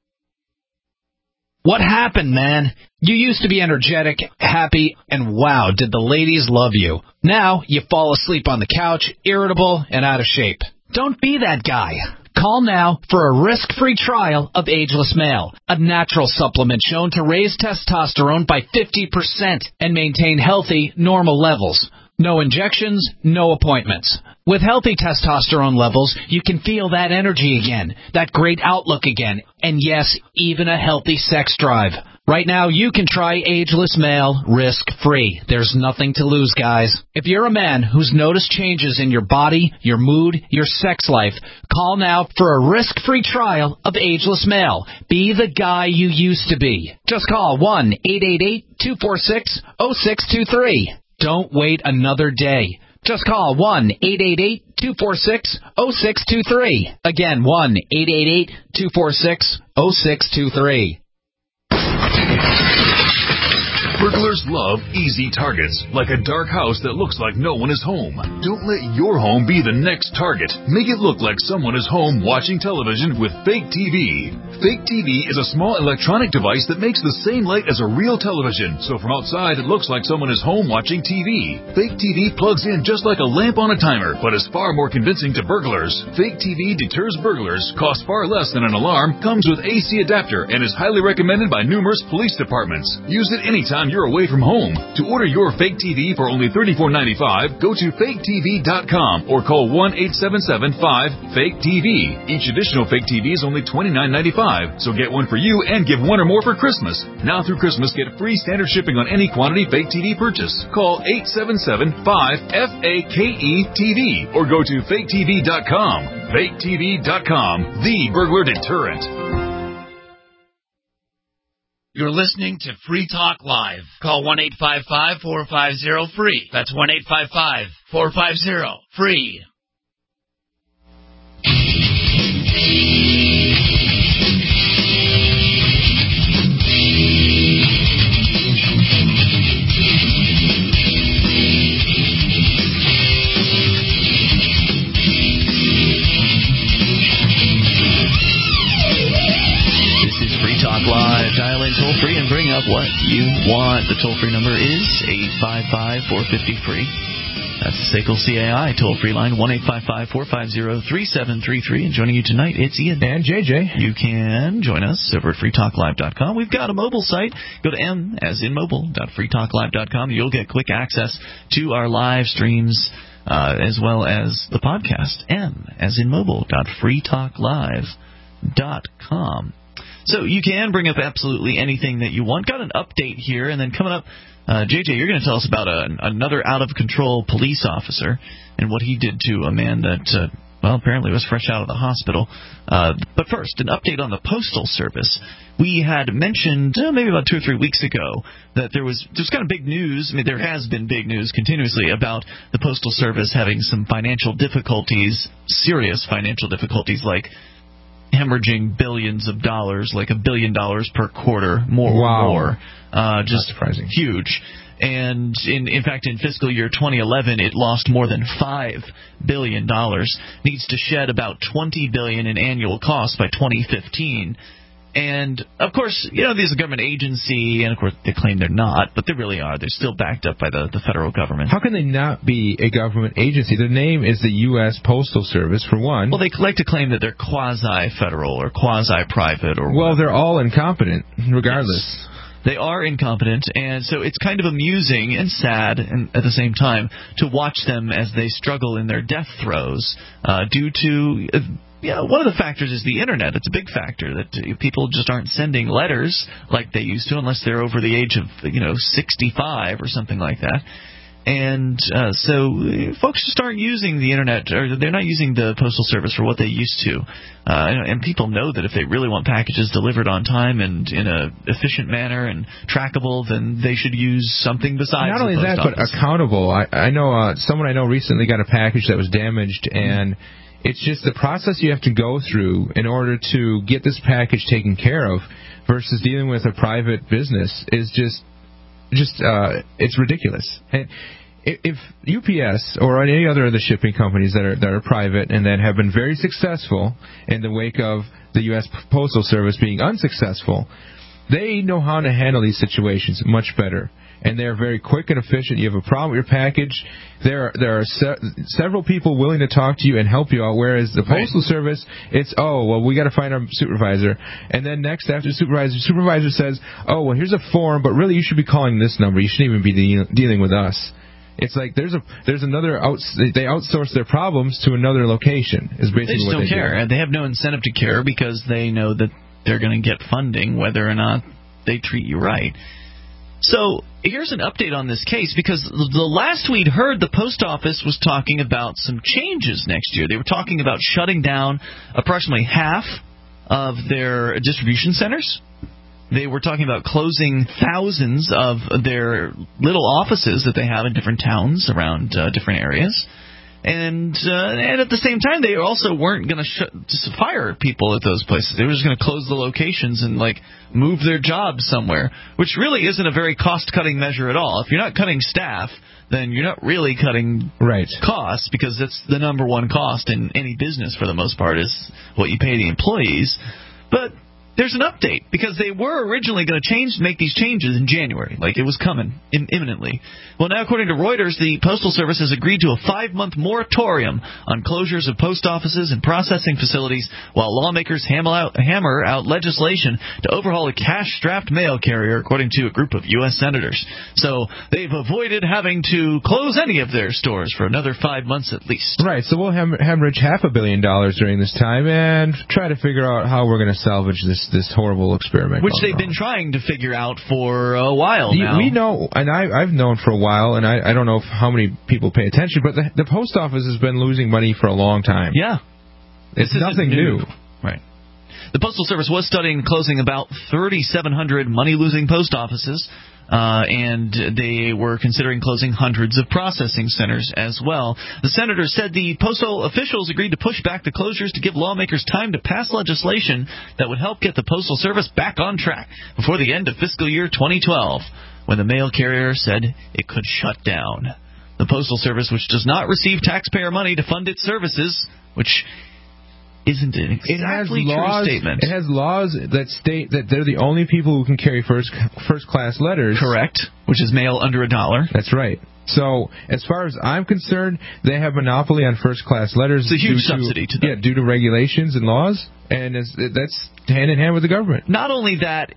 [SPEAKER 21] What happened, man? You used to be energetic, happy, and wow, did the ladies love you. Now you fall asleep on the couch, irritable, and out of shape. Don't be that guy. Call now for a risk-free trial of Ageless Male, a natural supplement shown to raise testosterone by 50% and maintain healthy, normal levels. No injections, no appointments. With healthy testosterone levels, you can feel that energy again, that great outlook again, and yes, even a healthy sex drive. Right now, you can try Ageless Male risk-free. There's nothing to lose, guys. If you're a man who's noticed changes in your body, your mood, your sex life, call now for a risk-free trial of Ageless Male. Be the guy you used to be. Just call 1-888-246-0623. Don't wait another day. Just call 1-888-246-0623. Again, 1-888-246-0623.
[SPEAKER 6] Burglars love easy targets, like a dark house that looks like no one is home. Don't let your home be the next target. Make it look like someone is home watching television with Fake TV. Fake TV is a small electronic device that makes the same light as a real television, so from outside it looks like someone is home watching TV. Fake TV plugs in just like a lamp on a timer, but is far more convincing to burglars. Fake TV deters burglars, costs far less than an alarm, comes with AC adapter, and is highly recommended by numerous police departments. Use it anytime you're away from home. To order your Fake TV for only $34.95, go to faketv.com or call 1-877-5-FAKE-TV. Each additional Fake TV is only $29.95, so get one for you and give one or more for Christmas. Now through Christmas, get free standard shipping on any quantity Fake TV purchase. Call 877-5-FAKE-TV or go to faketv.com. faketv.com, the burglar deterrent.
[SPEAKER 10] You're listening to Free Talk Live. Call 1-855-450-FREE. That's 1-855-450-FREE.
[SPEAKER 1] Live. Dial in toll free and bring up what you want. The toll free number is 855-450-FREE. That's the SACL CAI toll free line, 1-855-450-3733. And joining you tonight, it's Ian.
[SPEAKER 2] And JJ.
[SPEAKER 1] You can join us over at freetalklive.com. We've got a mobile site. Go to m as in mobile.freetalklive.com. You'll get quick access to our live streams as well as the podcast. M as in mobile.freetalklive.com. So you can bring up absolutely anything that you want. Got an update here, and then coming up, JJ, you're going to tell us about another out-of-control police officer and what he did to a man that, apparently was fresh out of the hospital. But first, an update on the Postal Service. We had mentioned maybe about 2 or 3 weeks ago that there was kind of big news. I mean, there has been big news continuously about the Postal Service having some financial difficulties, serious financial difficulties, like hemorrhaging billions of dollars, like $1 billion per quarter, more. Just surprising. Huge. And in fact, in fiscal year 2011, it lost more than $5 billion. Needs to shed about $20 billion in annual costs by 2015. And, of course, these are a government agency, and, of course, they claim they're not, but they really are. They're still backed up by the federal government.
[SPEAKER 2] How can they not be a government agency? Their name is the U.S. Postal Service, for one.
[SPEAKER 1] Well, they like to claim that they're quasi-federal or quasi-private. Well,
[SPEAKER 2] they're all incompetent, regardless.
[SPEAKER 1] Yes. They are incompetent, and so it's kind of amusing and sad and at the same time to watch them as they struggle in their death throes due to... one of the factors is the Internet. It's a big factor that people just aren't sending letters like they used to unless they're over the age of, 65 or something like that. And so folks just aren't using the internet, or they're not using the Postal Service for what they used to. And people know that if they really want packages delivered on time and in a efficient manner and trackable, then they should use something besides
[SPEAKER 2] not only
[SPEAKER 1] the post
[SPEAKER 2] that,
[SPEAKER 1] office.
[SPEAKER 2] but accountable. I know someone I know recently got a package that was damaged, and it's just the process you have to go through in order to get this package taken care of versus dealing with a private business is just it's ridiculous. And if UPS or any other of the shipping companies that are private and that have been very successful in the wake of the U.S. Postal Service being unsuccessful, they know how to handle these situations much better. And they're very quick and efficient. You have a problem with your package, there are several people willing to talk to you and help you out, whereas the Postal Service, it's, we got to find our supervisor. And then next, after the supervisor says, here's a form, but really you should be calling this number. You shouldn't even be dealing with us. It's like there's another they outsource their problems to another location. Is basically
[SPEAKER 1] they just
[SPEAKER 2] what
[SPEAKER 1] don't
[SPEAKER 2] they
[SPEAKER 1] care.
[SPEAKER 2] do.
[SPEAKER 1] They have no incentive to care because they know that they're going to get funding whether or not they treat you right. So here's an update on this case, because the last we'd heard, the post office was talking about some changes next year. They were talking about shutting down approximately half of their distribution centers. They were talking about closing thousands of their little offices that they have in different towns around different areas. And at the same time, they also weren't going to fire people at those places. They were just going to close the locations and move their jobs somewhere, which really isn't a very cost-cutting measure at all. If you're not cutting staff, then you're not really cutting costs, because that's the number one cost in any business for the most part, is what you pay the employees. But there's an update, because they were originally going to make these changes in January, like it was coming imminently. Well, now, according to Reuters, the Postal Service has agreed to a 5-month moratorium on closures of post offices and processing facilities while lawmakers hammer out legislation to overhaul a cash-strapped mail carrier, according to a group of U.S. senators. So they've avoided having to close any of their stores for another 5 months at least.
[SPEAKER 2] Right, so we'll hemorrhage $500 million during this time and try to figure out how we're going to salvage this horrible experiment.
[SPEAKER 1] Which they've been trying to figure out for a while now.
[SPEAKER 2] We know, and I've known for a while, and I don't know how many people pay attention, but the post office has been losing money for a long time.
[SPEAKER 1] Yeah.
[SPEAKER 2] It's nothing new.
[SPEAKER 1] Right. The Postal Service was studying closing about 3,700 money-losing post offices, and they were considering closing hundreds of processing centers as well. The senator said the postal officials agreed to push back the closures to give lawmakers time to pass legislation that would help get the Postal Service back on track before the end of fiscal year 2012, when the mail carrier said it could shut down. The Postal Service, which does not receive taxpayer money to fund its services, which isn't an exactly true statement.
[SPEAKER 2] It has laws that state that they're the only people who can carry first-class letters.
[SPEAKER 1] Correct, which is mail under $1.
[SPEAKER 2] That's right. So, as far as I'm concerned, they have monopoly on first-class letters.
[SPEAKER 1] It's a huge subsidy to them.
[SPEAKER 2] Yeah, due to regulations and laws, and that's hand-in-hand with the government.
[SPEAKER 1] Not only that,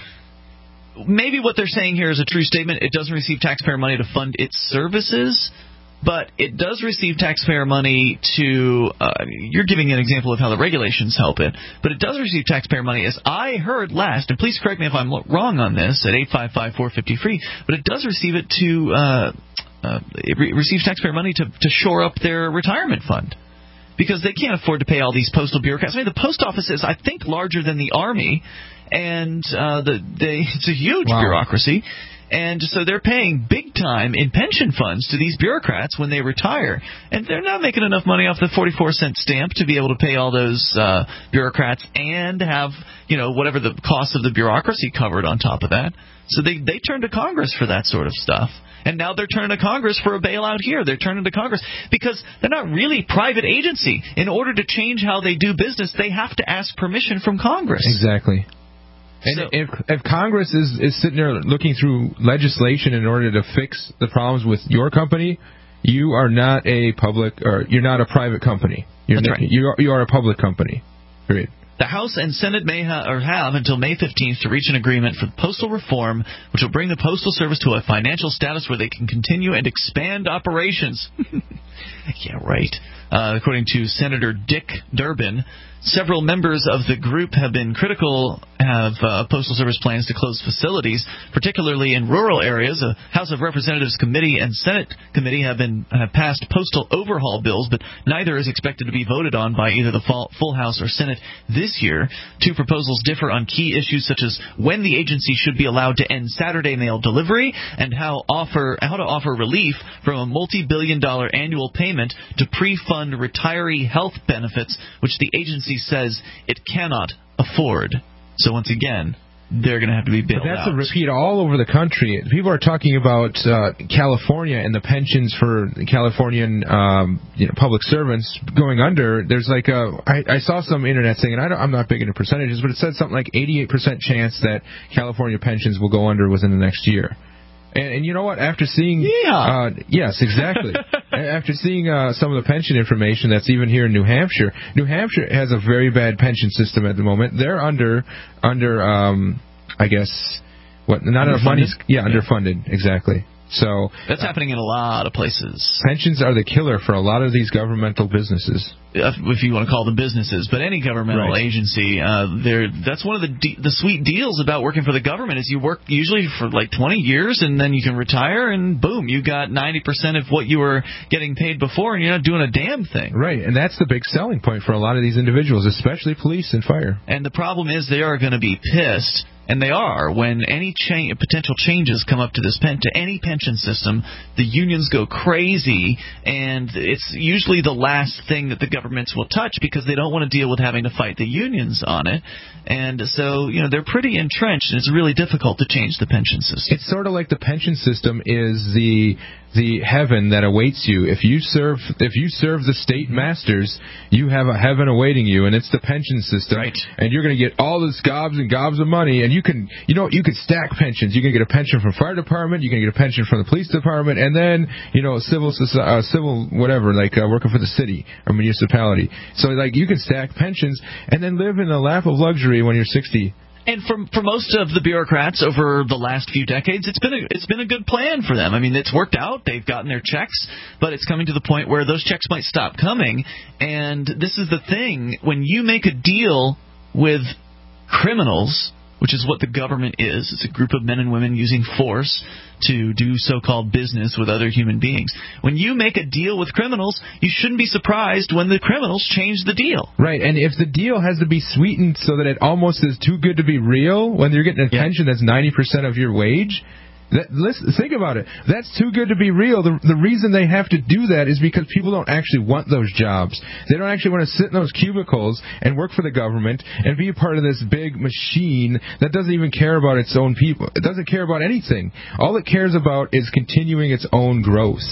[SPEAKER 1] maybe what they're saying here is a true statement. It doesn't receive taxpayer money to fund its services, but it does receive taxpayer money to, you're giving an example of how the regulations help it, but it does receive taxpayer money, as I heard last, and please correct me if I'm wrong on this, at 855-450-FREE, but it does receive it to, it receives taxpayer money to shore up their retirement fund, because they can't afford to pay all these postal bureaucrats. I mean, the post office is, I think, larger than the Army, and it's a huge bureaucracy. And so they're paying big time in pension funds to these bureaucrats when they retire. And they're not making enough money off the 44-cent stamp to be able to pay all those bureaucrats and have, whatever the cost of the bureaucracy covered on top of that. So they turn to Congress for that sort of stuff. And now they're turning to Congress for a bailout here. They're turning to Congress because they're not really private agency. In order to change how they do business, they have to ask permission from Congress.
[SPEAKER 2] Exactly. And
[SPEAKER 1] so,
[SPEAKER 2] if Congress is sitting there looking through legislation in order to fix the problems with your company, you are not a public, or you're not a private company.
[SPEAKER 1] That's right.
[SPEAKER 2] You are a public company. Period.
[SPEAKER 1] The House and Senate may have until May 15th to reach an agreement for postal reform, which will bring the Postal Service to a financial status where they can continue and expand operations. Yeah, right. according to Senator Dick Durbin. Several members of the group have been critical of Postal Service plans to close facilities, particularly in rural areas. A House of Representatives committee and Senate committee have passed postal overhaul bills, but neither is expected to be voted on by either the full House or Senate this year. Two proposals differ on key issues such as when the agency should be allowed to end Saturday mail delivery and how to offer relief from a multi-billion-dollar annual payment to pre-fund retiree health benefits, which the agency says it cannot afford. So once again, they're going to have to be bailed out.
[SPEAKER 2] But that's a repeat all over the country. People are talking about California and the pensions for Californian public servants going under. There's like I saw some internet saying, and I'm not big into percentages, but it said something like 88% chance that California pensions will go under within the next year. And you know what? After seeing, yes, exactly. After seeing some of the pension information that's even here in New Hampshire has a very bad pension system at the moment. They're under, I guess, not enough money. Yeah, underfunded, exactly. So
[SPEAKER 1] that's happening in a lot of places.
[SPEAKER 2] Pensions are the killer for a lot of these governmental businesses,
[SPEAKER 1] if you want to call them businesses. But any governmental agency, that's one of the sweet deals about working for the government is you work usually for like 20 years and then you can retire and boom, you got 90% of what you were getting paid before and you're not doing a damn thing.
[SPEAKER 2] Right, and that's the big selling point for a lot of these individuals, especially police and fire.
[SPEAKER 1] And the problem is they are going to be pissed. And they are. When any potential changes come up to any pension system, the unions go crazy, and it's usually the last thing that the governments will touch because they don't want to deal with having to fight the unions on it. And so, they're pretty entrenched, and it's really difficult to change the pension system.
[SPEAKER 2] It's sort of like the pension system is the heaven that awaits you. If you serve the state masters, you have a heaven awaiting you, and it's the pension system.
[SPEAKER 1] Right.
[SPEAKER 2] And you're going to get all this gobs and gobs of money, and you can stack pensions. You can get a pension from the fire department, you can get a pension from the police department, and then civil whatever, like working for the city or municipality. So like you can stack pensions and then live in the lap of luxury when you're 60.
[SPEAKER 1] And for most of the bureaucrats over the last few decades, it's been a good plan for them. I mean, it's worked out. They've gotten their checks, but it's coming to the point where those checks might stop coming. And this is the thing. When you make a deal with criminals, which is what the government is, it's a group of men and women using force to do so-called business with other human beings. When you make a deal with criminals, you shouldn't be surprised when the criminals change the deal.
[SPEAKER 2] Right, and if the deal has to be sweetened so that it almost is too good to be real, when you're getting a pension that's 90% of your wage, think about it. That's too good to be real. The reason they have to do that is because people don't actually want those jobs. They don't actually want to sit in those cubicles and work for the government and be a part of this big machine that doesn't even care about its own people. It doesn't care about anything. All it cares about is continuing its own growth.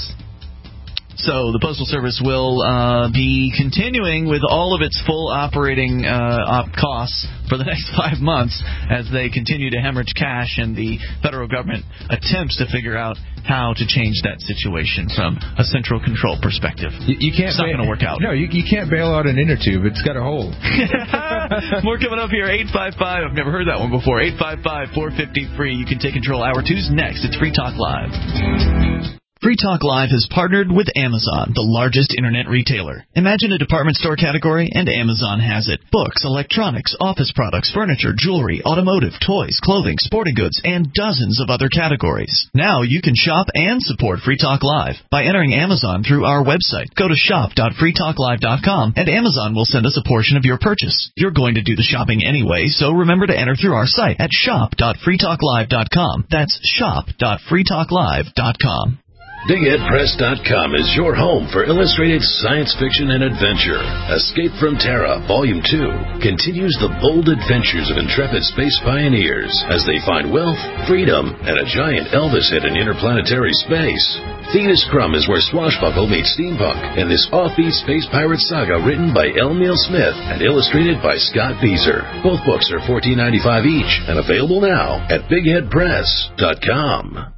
[SPEAKER 1] So the Postal Service will be continuing with all of its full operating costs for the next 5 months as they continue to hemorrhage cash, and the federal government attempts to figure out how to change that situation from a central control perspective. It's not going to work out.
[SPEAKER 2] No, you can't bail out an inner tube. It's got a hole.
[SPEAKER 1] More coming up here. 855. I've never heard that one before. 855-450-FREE. You can take control. Hour 2's next. It's Free Talk Live. Free Talk Live has partnered with Amazon, the largest internet retailer. Imagine a department store category, and Amazon has it. Books, electronics, office products, furniture, jewelry, automotive, toys, clothing, sporting goods, and dozens of other categories. Now you can shop and support Free Talk Live by entering Amazon through our website. Go to shop.freetalklive.com, and Amazon will send us a portion of your purchase. You're going to do the shopping anyway, so remember to enter through our site at shop.freetalklive.com. That's shop.freetalklive.com.
[SPEAKER 3] BigHeadPress.com is your home for illustrated science fiction and adventure. Escape from Terra, Volume 2, continues the bold adventures of intrepid space pioneers as they find wealth, freedom, and a giant Elvis hit in interplanetary space. Thetis Crumb is where swashbuckle meets steampunk in this offbeat space pirate saga written by L. Neil Smith and illustrated by Scott Beezer. Both books are $14.95 each and available now at BigHeadPress.com.